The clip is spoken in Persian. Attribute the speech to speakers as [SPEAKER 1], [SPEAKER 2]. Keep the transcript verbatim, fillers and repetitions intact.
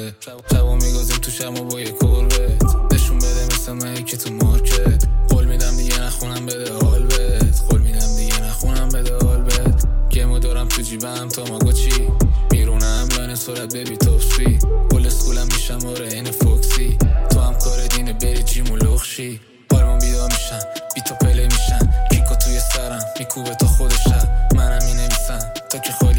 [SPEAKER 1] گربه شبا میگازیم تو شما با یه کربت نشون بده مثل من که تو مارکت قول میدم دیگه نخونم بده حال بد قول میدم دیگه نخونم بده حال بد گمو دارم تو جیبم تا ماگو چی میرونم لانه صورت ببی توپسی کل اسکولم میشم آره این فوکسی تو هم کار دینه بری جیم و لخشی بارمون بیدار میشن بی تو پله میشن کیکو توی سرم میکوبه تا خودشم منم می نویسم تا که خود